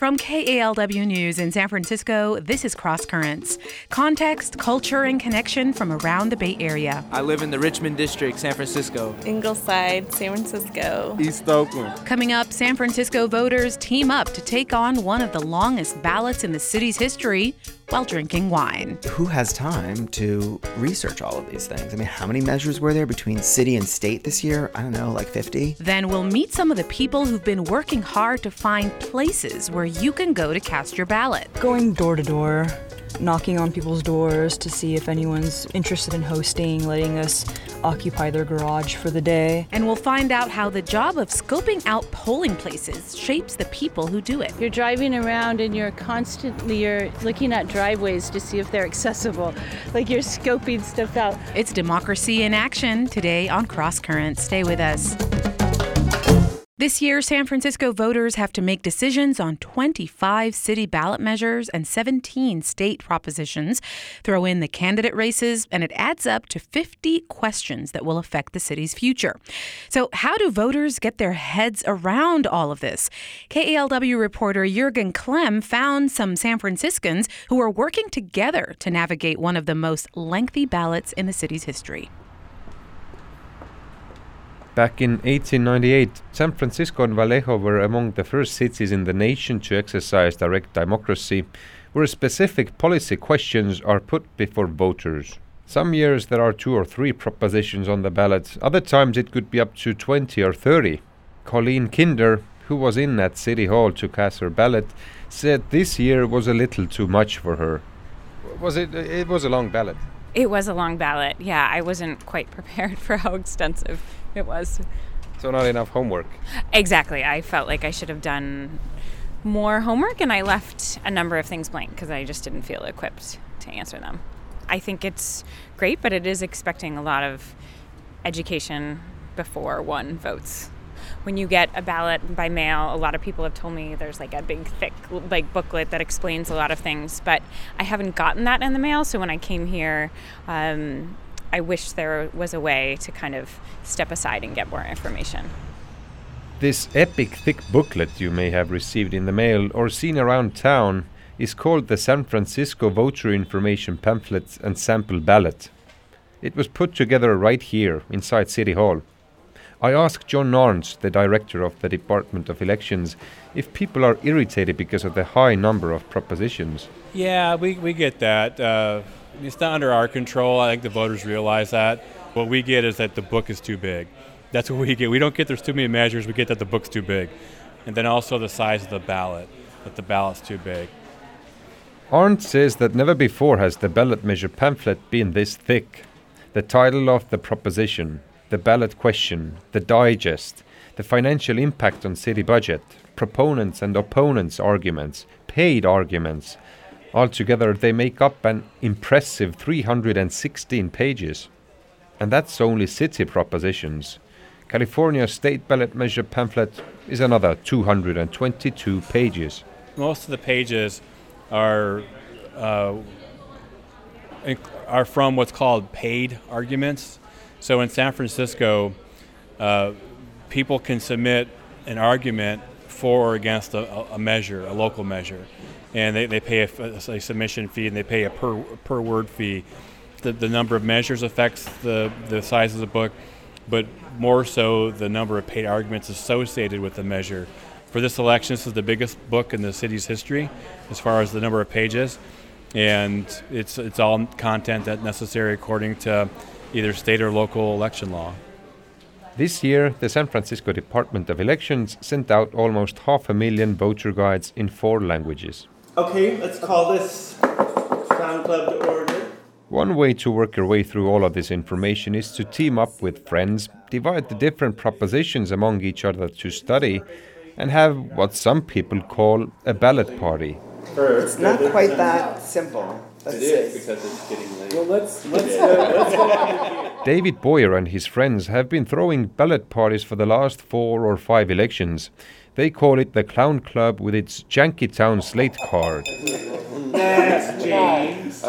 From KALW News in San Francisco, this is Cross Currents. Context, culture, and connection from around the Bay Area. I live in the Richmond District, San Francisco. Ingleside, San Francisco. East Oakland. Coming up, San Francisco voters team up to take on one of the longest ballots in the city's history while drinking wine. Who has time to research all of these things? I mean, how many measures were there between city and state this year? I don't know, like 50? Then we'll meet some of the people who've been working hard to find places where you can go to cast your ballot. Going door to door, knocking on people's doors to see if anyone's interested in hosting, letting us occupy their garage for the day. And we'll find out how the job of scoping out polling places shapes the people who do it. You're driving around and you're looking at driveways to see if they're accessible. Like you're scoping stuff out. It's democracy in action today on Cross Currents. Stay with us. This year, San Francisco voters have to make decisions on 25 city ballot measures and 17 state propositions. Throw in the candidate races, and it adds up to 50 questions that will affect the city's future. So how do voters get their heads around all of this? KALW reporter Jürgen Klemm found some San Franciscans who are working together to navigate one of the most lengthy ballots in the city's history. Back in 1898, San Francisco and Vallejo were among the first cities in the nation to exercise direct democracy, where specific policy questions are put before voters. Some years there are 2 or 3 propositions on the ballot, other times it could be up to 20 or 30. Colleen Kinder, who was in at City Hall to cast her ballot, said this year was a little too much for her. It was a long ballot. It was a long ballot, yeah. I wasn't quite prepared for how extensive it was. So not enough homework. Exactly. I felt like I should have done more homework, and I left a number of things blank because I just didn't feel equipped to answer them. I think it's great, but it is expecting a lot of education before one votes. When you get a ballot by mail, a lot of people have told me there's like a big, thick booklet that explains a lot of things, but I haven't gotten that in the mail. So when I came here, I wish there was a way to kind of step aside and get more information. This epic thick booklet you may have received in the mail or seen around town is called the San Francisco Voter Information Pamphlet and Sample Ballot. It was put together right here inside City Hall. I asked John Narns, the director of the Department of Elections, if people are irritated because of the high number of propositions. Yeah, we get that. It's not under our control. I think the voters realize that. What we get is that the book is too big. That's what we get. We don't get there's too many measures. We get that the book's too big. And then also the size of the ballot, that the ballot's too big. Arndt says that never before has the ballot measure pamphlet been this thick. The title of the proposition, the ballot question, the digest, the financial impact on city budget, proponents and opponents' arguments, paid arguments. Altogether, they make up an impressive 316 pages. And that's only city propositions. California's state ballot measure pamphlet is another 222 pages. Most of the pages are from what's called paid arguments. So in San Francisco, people can submit an argument for or against a measure, a local measure, and they pay a submission fee and they pay a per word fee. The number of measures affects the size of the book, but more so the number of paid arguments associated with the measure. For this election, this is the biggest book in the city's history as far as the number of pages, and it's all content that's necessary according to either state or local election law. This year, the San Francisco Department of Elections sent out almost 500,000 voter guides in 4 languages. Okay, let's call this Clown Club to order. One way to work your way through all of this information is to team up with friends, divide the different propositions among each other to study, and have what some people call a ballot party. It's not quite that simple. It is because it's getting late. Well, let's go on. David Boyer and his friends have been throwing ballot parties for the last 4 or 5 elections. They call it the Clown Club with its Jankytown slate card. Next, James.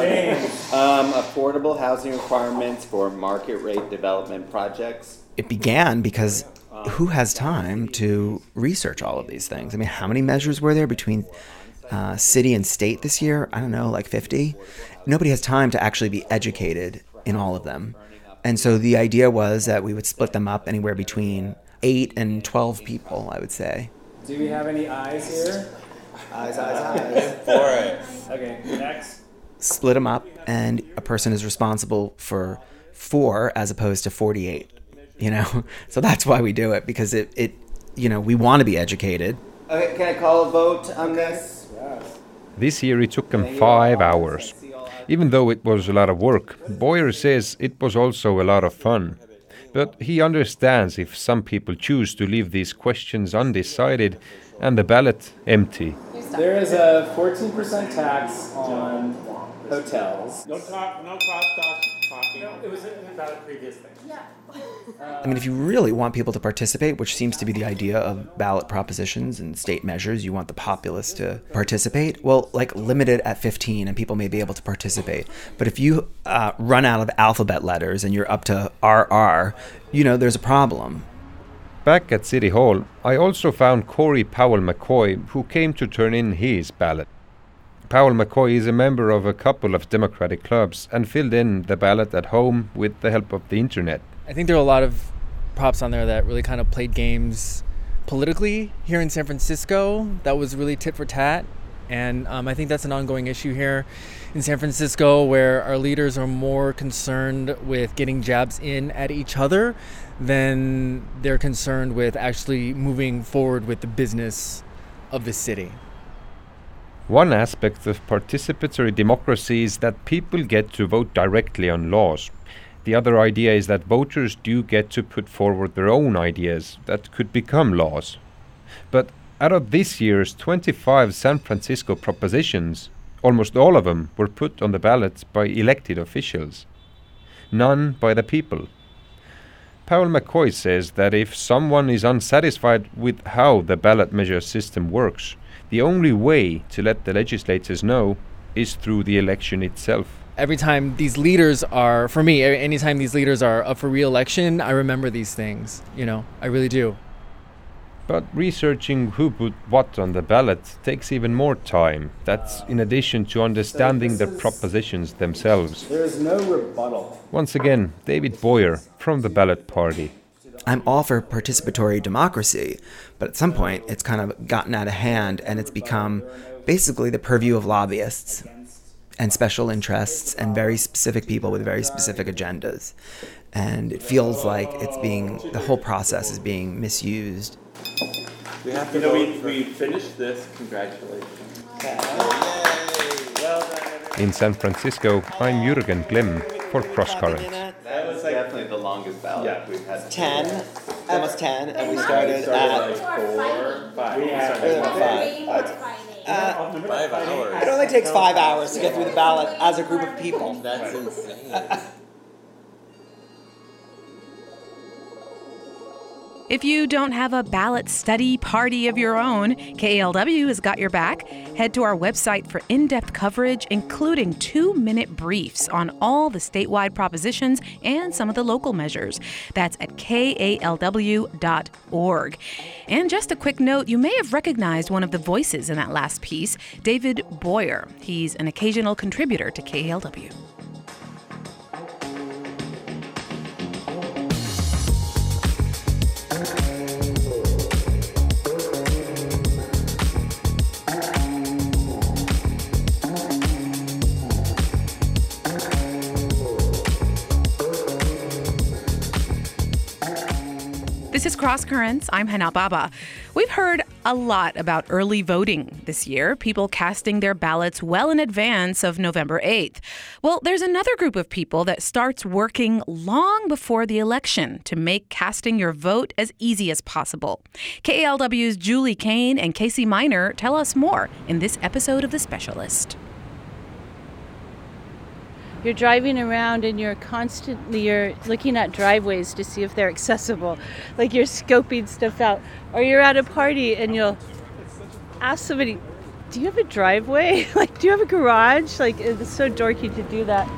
Affordable housing requirements for market rate development projects. It began because who has time to research all of these things? I mean, how many measures were there between city and state this year? I don't know, like 50? Nobody has time to actually be educated in all of them. And so the idea was that we would split them up anywhere between 8 and 12 people, I would say. Do we have any eyes here? Eyes. For it. Okay, next. Split them up, and a person is responsible for 4 as opposed to 48, So that's why we do it, because it we want to be educated. Okay, can I call a vote on this? Yes. This year it took them 5 hours. Even though it was a lot of work, Boyer says it was also a lot of fun. But he understands if some people choose to leave these questions undecided and the ballot empty. There is a 14% tax on hotels. No cross-talk talking. It was about a previous thing. I mean, if you really want people to participate, which seems to be the idea of ballot propositions and state measures, you want the populace to participate, well, limit it at 15 and people may be able to participate. But if you run out of alphabet letters and you're up to RR, there's a problem. Back at City Hall, I also found Corey Powell-McCoy, who came to turn in his ballot. Powell-McCoy is a member of a couple of Democratic clubs and filled in the ballot at home with the help of the internet. I think there are a lot of props on there that really kind of played games politically here in San Francisco. That was really tit for tat. And I think that's an ongoing issue here in San Francisco, where our leaders are more concerned with getting jabs in at each other than they're concerned with actually moving forward with the business of the city. One aspect of participatory democracy is that people get to vote directly on laws. The other idea is that voters do get to put forward their own ideas that could become laws. But out of this year's 25 San Francisco propositions, almost all of them were put on the ballot by elected officials, none by the people. Powell-McCoy says that if someone is unsatisfied with how the ballot measure system works, the only way to let the legislators know is through the election itself. Every time these leaders are, for me, anytime these leaders are up for re-election, I remember these things, I really do. But researching who put what on the ballot takes even more time. That's in addition to understanding the propositions themselves. There is no rebuttal. Once again, David Boyer from the Ballot Party. I'm all for participatory democracy, but at some point it's kind of gotten out of hand and it's become basically the purview of lobbyists and special interests and very specific people with very specific agendas. And it feels like the whole process is being misused. We have to we finished this. Congratulations. In San Francisco, I'm Jürgen Klemm for Cross Currents. That was definitely the longest ballot we've had. 10, almost 10, and we started at 4, 5. We five. 5 hours. It only takes 5 hours to get through the ballot as a group of people. That's insane. If you don't have a ballot study party of your own, KALW has got your back. Head to our website for in-depth coverage, including 2-minute briefs on all the statewide propositions and some of the local measures. That's at kalw.org. And just a quick note, you may have recognized one of the voices in that last piece, David Boyer. He's an occasional contributor to KALW. This is Cross Currents. I'm Hana Baba. We've heard a lot about early voting this year, people casting their ballots well in advance of November 8th. Well, there's another group of people that starts working long before the election to make casting your vote as easy as possible. KALW's Julie Kane and Casey Miner tell us more in this episode of The Specialist. You're driving around and you're looking at driveways to see if they're accessible. Like you're scoping stuff out. Or you're at a party and you'll ask somebody, do you have a driveway? Do you have a garage? It's so dorky to do that.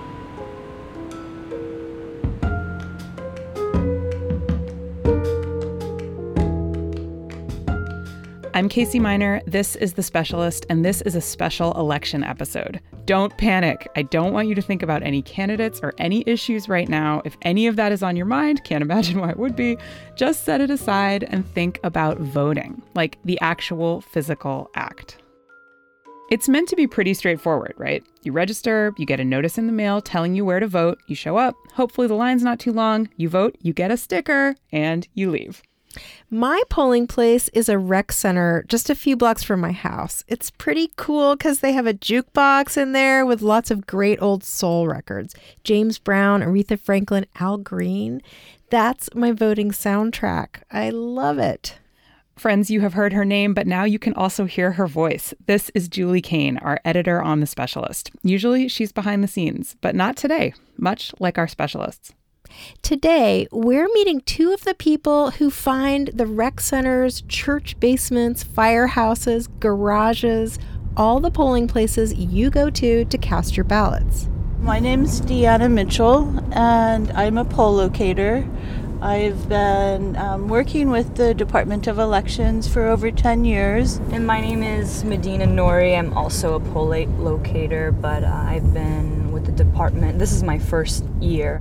I'm Casey Miner. This is The Specialist, and this is a special election episode. Don't panic. I don't want you to think about any candidates or any issues right now. If any of that is on your mind, can't imagine why it would be, just set it aside and think about voting, like the actual physical act. It's meant to be pretty straightforward, right? You register, you get a notice in the mail telling you where to vote, you show up, hopefully the line's not too long, you vote, you get a sticker, and you leave. My polling place is a rec center just a few blocks from my house. It's pretty cool because they have a jukebox in there with lots of great old soul records. James Brown, Aretha Franklin, Al Green. That's my voting soundtrack. I love it. Friends, you have heard her name, but now you can also hear her voice. This is Julie Kane, our editor on The Specialist. Usually she's behind the scenes, but not today, much like our specialists. Today, we're meeting two of the people who find the rec centers, church basements, firehouses, garages, all the polling places you go to cast your ballots. My name's Deanna Mitchell, and I'm a poll locator. I've been working with the Department of Elections for over 10 years. And my name is Medina Nori. I'm also a poll locator, but I've been with the department. This is my first year.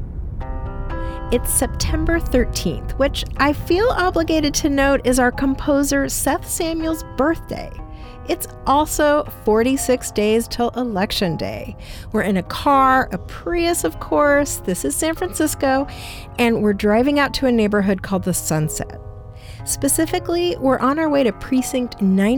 It's September 13th, which I feel obligated to note is our composer Seth Samuel's birthday. It's also 46 days till Election Day. We're in a car, a Prius, of course. This is San Francisco, and we're driving out to a neighborhood called the Sunset. Specifically, we're on our way to Precinct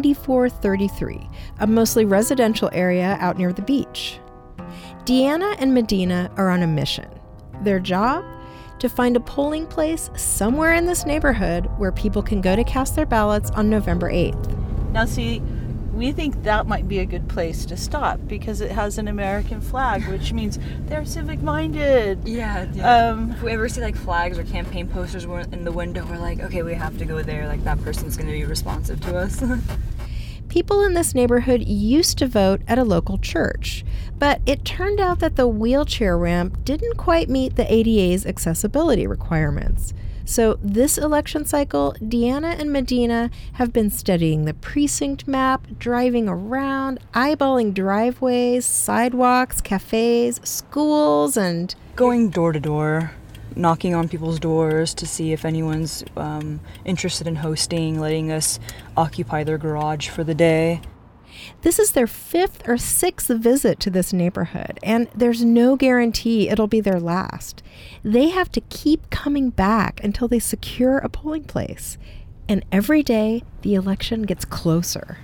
9433, a mostly residential area out near the beach. Deanna and Medina are on a mission. Their job? To find a polling place somewhere in this neighborhood where people can go to cast their ballots on November 8th. Now see, we think that might be a good place to stop because it has an American flag, which means they're civic-minded. Yeah. If we ever see like flags or campaign posters in the window, we're like, okay, we have to go there. Like that person's going to be responsive to us. People in this neighborhood used to vote at a local church, but it turned out that the wheelchair ramp didn't quite meet the ADA's accessibility requirements. So this election cycle, Deanna and Medina have been studying the precinct map, driving around, eyeballing driveways, sidewalks, cafes, schools, and going door to door, knocking on people's doors to see if anyone's interested in hosting, letting us occupy their garage for the day. This is their 5th or 6th visit to this neighborhood, and there's no guarantee it'll be their last. They have to keep coming back until they secure a polling place. And every day, the election gets closer.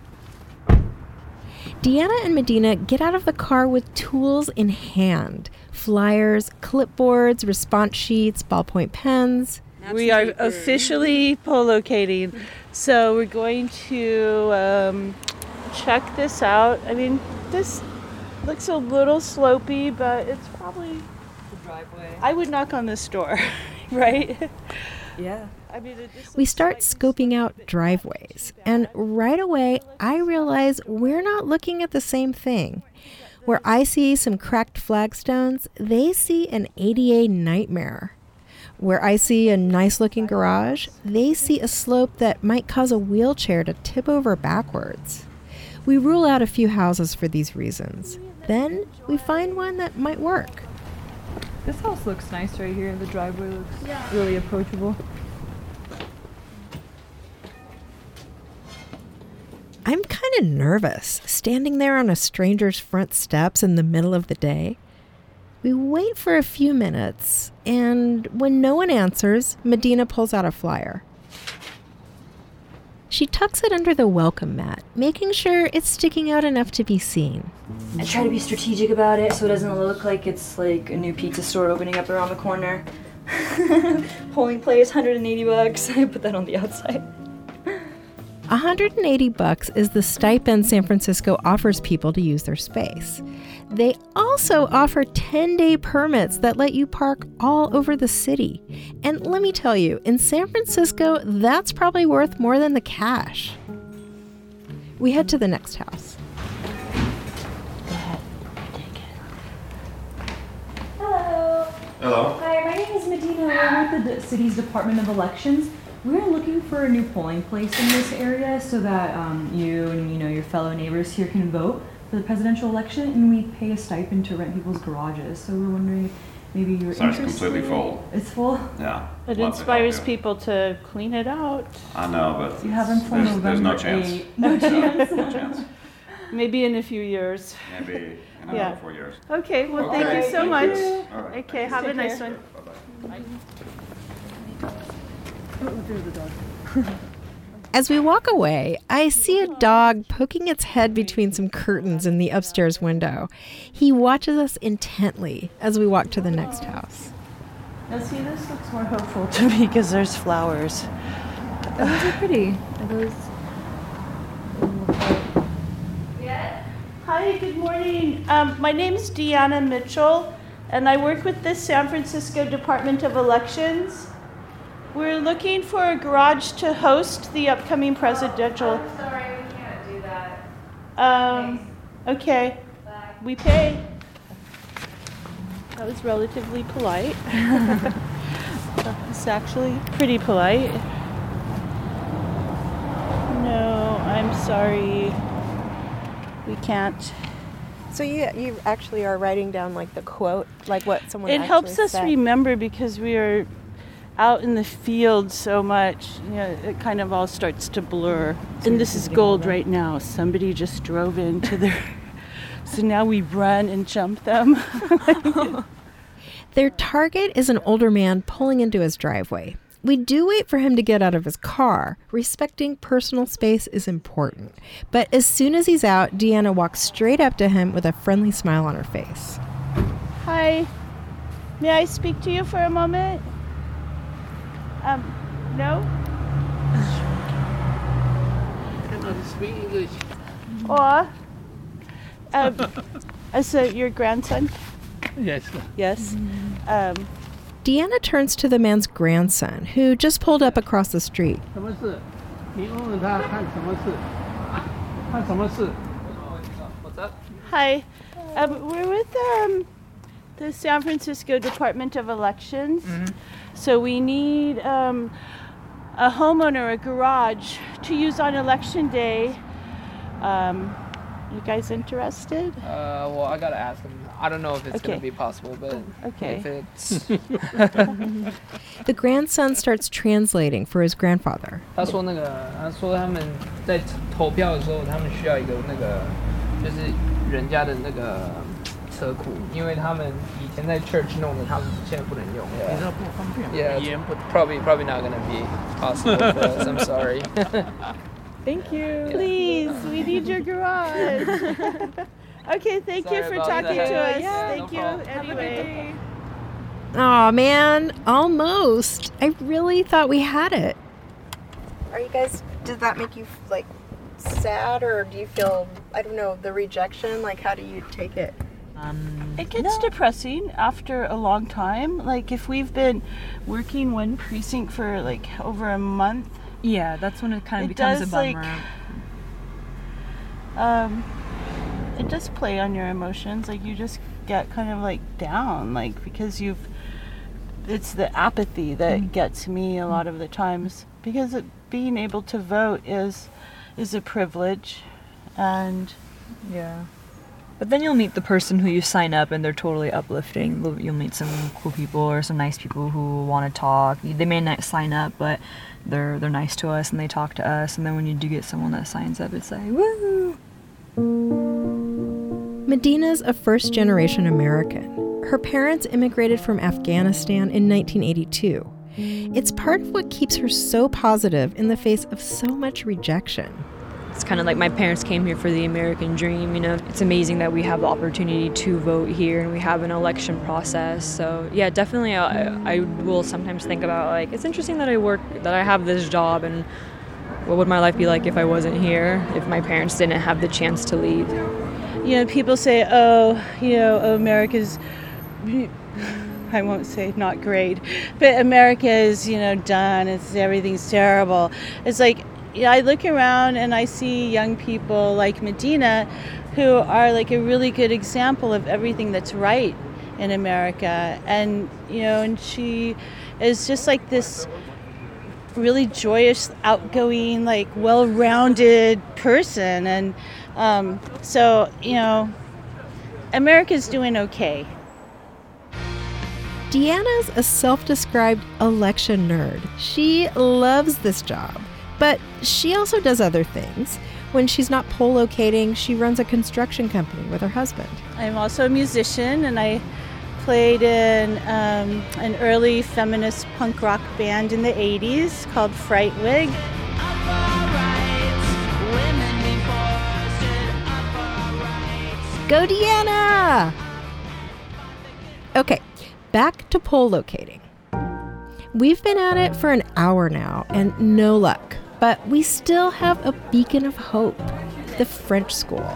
Deanna and Medina get out of the car with tools in hand. Flyers, clipboards, response sheets, ballpoint pens. We are officially poll locating, so we're going to check this out. I mean, this looks a little slopey, but it's probably the driveway. I would knock on this door, right? Yeah. I mean, we start scoping out driveways, and right away I realize we're not looking at the same thing. Where I see some cracked flagstones, they see an ADA nightmare. Where I see a nice-looking garage, they see a slope that might cause a wheelchair to tip over backwards. We rule out a few houses for these reasons. Then we find one that might work. This house looks nice right here. The driveway looks really approachable. I'm kind of nervous, standing there on a stranger's front steps in the middle of the day. We wait for a few minutes, and when no one answers, Medina pulls out a flyer. She tucks it under the welcome mat, making sure it's sticking out enough to be seen. I try to be strategic about it so it doesn't look like it's like a new pizza store opening up around the corner. Polling place, $180. I put that on the outside. $180 is the stipend San Francisco offers people to use their space. They also offer 10-day permits that let you park all over the city. And let me tell you, in San Francisco, that's probably worth more than the cash. We head to the next house. Go ahead, take it. Hello. Hello. Hi, my name is Medina. We're with the city's Department of Elections. We're looking for a new polling place in this area so that you and your fellow neighbors here can vote for the presidential election, and we pay a stipend to rent people's garages. So we're wondering if maybe you're interested. It's completely full. It's full? Yeah. It inspires people to clean it out. I know, but you have until November there's no chance. 8th. No chance. No chance. Maybe in a few years. Maybe in another 4 years. Okay, well, Okay. thank you so much. All right. Okay, have a nice one. Bye-bye. As we walk away, I see a dog poking its head between some curtains in the upstairs window. He watches us intently as we walk to the next house. Now see, this looks more hopeful to me because there's flowers. Those are pretty. Those. Hi, good morning. My name is Deanna Mitchell, and I work with the San Francisco Department of Elections. We're looking for a garage to host the upcoming presidential. I'm sorry, we can't do that. Okay. Bye. We pay. That was relatively polite. It's actually pretty polite. No, I'm sorry. We can't. So you actually are writing down like the quote, like what someone It actually helps us said. remember because we are out in the field so much, it kind of all starts to blur. And this is gold right now. Somebody just drove into their... So now we run and jump them. Their target is an older man pulling into his driveway. We do wait for him to get out of his car. Respecting personal space is important. But as soon as he's out, Deanna walks straight up to him with a friendly smile on her face. Hi. May I speak to you for a moment? No? Speak English. Or, as your grandson? Yes. Yes. Deanna turns to the man's grandson, who just pulled up across the street. What's up? Hi. We're with the San Francisco Department of Elections. Mm-hmm. So we need a homeowner, a garage to use on election day. You guys interested? Well, I gotta ask him. I don't know if it's gonna Okay. be possible, but Okay. if it's The grandson starts translating for his grandfather. 他说他们在投票的时候，他们需要一个就是人家的车库，因为他们以前在 church 弄的，他们现在不能用。你知道不方便。Yeah, probably not gonna be possible for us. I'm sorry. Thank you. Please, we need your garage. Okay, thank you for talking to us. Thank you. Anyway. Aw, man, almost. I really thought we had it. Are you guys, does that make you, like, sad, or do you feel, I don't know, the rejection? Like, how do you take it? It gets depressing after a long time. Like, if we've been working one precinct for, like, over a month. Yeah, that's when it kind of becomes a bummer. It does play on your emotions. Like, you just get kind of, like, down, like, because it's the apathy that gets me a lot of the times, because being able to vote is a privilege. And Yeah. But then you'll meet the person who you sign up and they're totally uplifting. You'll meet some cool people or some nice people who want to talk. They may not sign up, but they're nice to us and they talk to us. And then when you do get someone that signs up, it's like, woo! Medina's a first-generation American. Her parents immigrated from Afghanistan in 1982. It's part of what keeps her so positive in the face of so much rejection. It's kind of like my parents came here for the American dream, you know. It's amazing that we have the opportunity to vote here and we have an election process. So yeah, definitely I will sometimes think about, like, it's interesting that I have this job, and what would my life be like if I wasn't here, if my parents didn't have the chance to leave. you know, people say, America's, I won't say not great, but America is, done. Everything's terrible. It's like, I look around and I see young people like Medina who are like a really good example of everything that's right in America. And, and she is just like this really joyous, outgoing, like well-rounded person. And so, America's doing okay. Deanna's a self-described election nerd. She loves this job, but she also does other things. When she's not poll locating, she runs a construction company with her husband. I'm also a musician, and I played in an early feminist punk rock band in the 80s called Frightwig. Go Deanna! Okay, back to poll locating. We've been at it for an hour now, and no luck. But we still have a beacon of hope, the French school.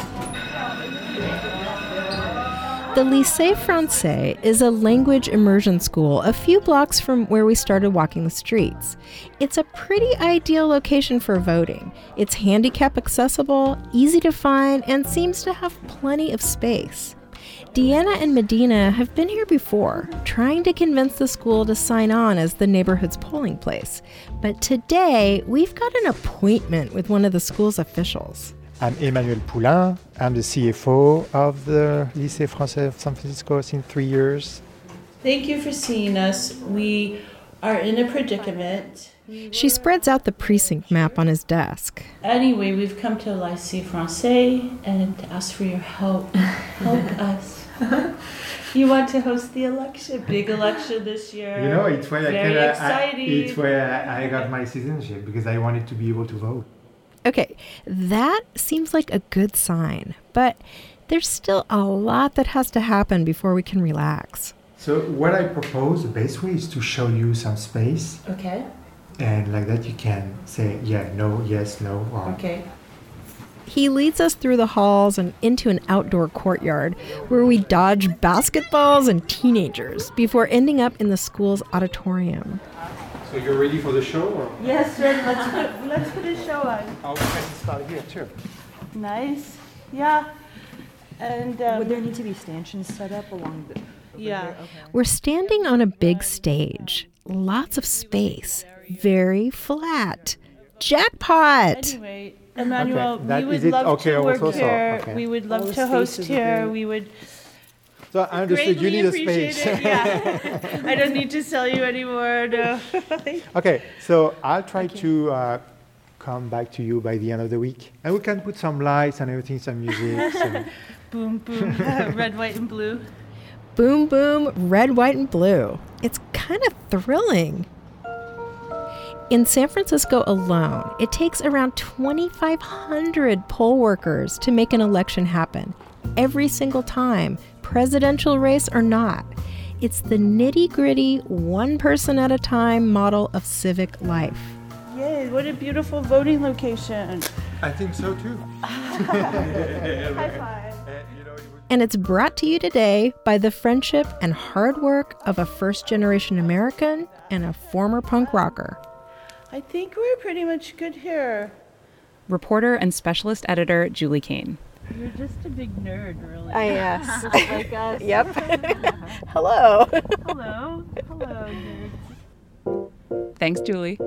The Lycée Français is a language immersion school a few blocks from where we started walking the streets. It's a pretty ideal location for voting. It's handicap accessible, easy to find, and seems to have plenty of space. Deanna and Medina have been here before, trying to convince the school to sign on as the neighborhood's polling place. But today, we've got an appointment with one of the school's officials. I'm Emmanuel Poulain. I'm the CFO of the Lycée Français of San Francisco since 3 years. Thank you for seeing us. We are in a predicament. She spreads out the precinct map on his desk. Anyway, we've come to Lycée Français and to ask for your help. Help us. You want to host the election, big election this year. It's why it's where I got my citizenship, because I wanted to be able to vote. Okay, that seems like a good sign, but there's still a lot that has to happen before we can relax. So what I propose, the best way is to show you some space. Okay. And like that you can say, yeah, no, yes, no. Or okay. He leads us through the halls and into an outdoor courtyard where we dodge basketballs and teenagers before ending up in the school's auditorium. So you're ready for the show? Or? Yes, ready. Let's put a show on. I'll start here too. Nice. Yeah. And would there need to be stanchions set up along the... Yeah. Okay. We're standing on a big stage. Lots of space. Very flat. Jackpot! Anyway, Emmanuel, okay. we would love to work also, here. okay. We would love to host here. We would So I understood you need a space. Yeah. I don't need to sell you anymore. No. Okay, so I'll try to come back to you by the end of the week. And we can put some lights and everything, some music. Boom, boom, red, white, and blue. Boom, boom, red, white, and blue. It's kind of thrilling. In San Francisco alone, it takes around 2,500 poll workers to make an election happen. Every single time, presidential race or not. It's the nitty-gritty, one person at a time model of civic life. Yay, what a beautiful voting location. I think so too. High five. And it's brought to you today by the friendship and hard work of a first-generation American and a former punk rocker. I think we're pretty much good here. Reporter and specialist editor Julie Kane. You're just a big nerd, really. Yes. Like us. Yep. Hello. Hello. Hello, nerds. Thanks, Julie.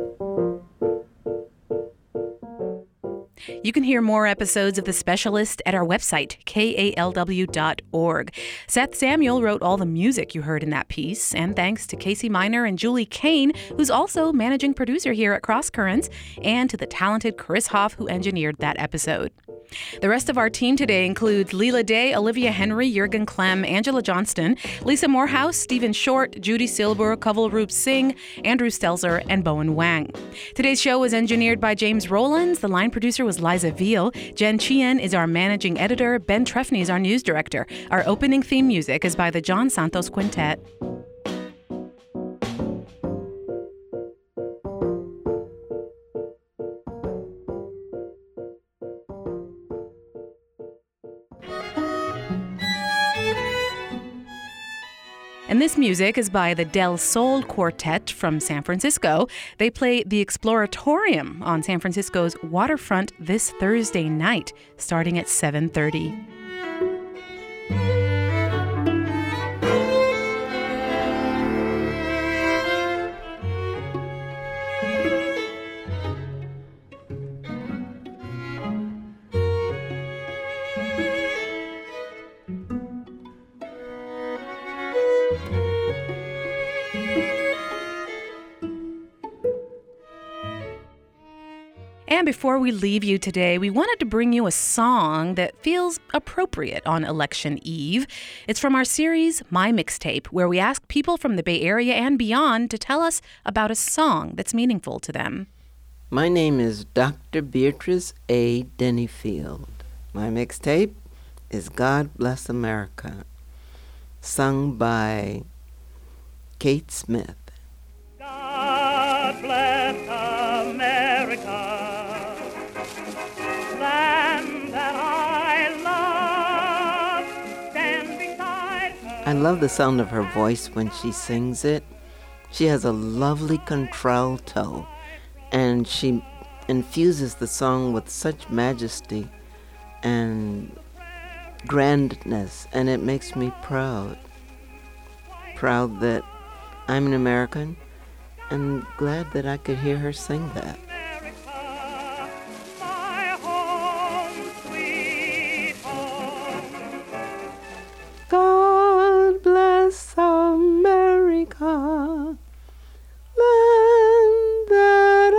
You can hear more episodes of The Specialist at our website, kalw.org. Seth Samuel wrote all the music you heard in that piece, and thanks to Casey Miner and Julie Kane, who's also managing producer here at Cross Currents, and to the talented Chris Hoff, who engineered that episode. The rest of our team today includes Leela Day, Olivia Henry, Jurgen Clem, Angela Johnston, Lisa Morehouse, Stephen Short, Judy Silber, Kavalroop Singh, Andrew Stelzer, and Bowen Wang. Today's show was engineered by James Rowlands. The line producer was Liza Veal. Jen Chien is our managing editor. Ben Trefny is our news director. Our opening theme music is by the John Santos Quintet. And this music is by the Del Sol Quartet from San Francisco. They play the Exploratorium on San Francisco's waterfront this Thursday night, starting at 7:30. And before we leave you today, we wanted to bring you a song that feels appropriate on Election Eve. It's from our series, My Mixtape, where we ask people from the Bay Area and beyond to tell us about a song that's meaningful to them. My name is Dr. Beatrice A. Dennyfield. My mixtape is God Bless America, sung by Kate Smith. God bless America, land that I love, stand beside her. I love the sound of her voice when she sings it. She has a lovely contralto, and she infuses the song with such majesty and grandness, and it makes me proud. Proud that I'm an American, and glad that I could hear her sing that. God bless America, land that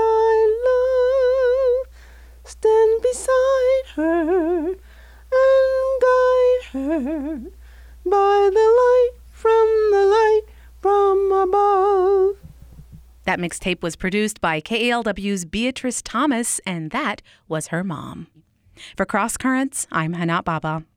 I love, stand beside her and guide her by the light from above. That mixtape was produced by KALW's Beatrice Thomas, and that was her mom. For Cross Currents, I'm Hanat Baba.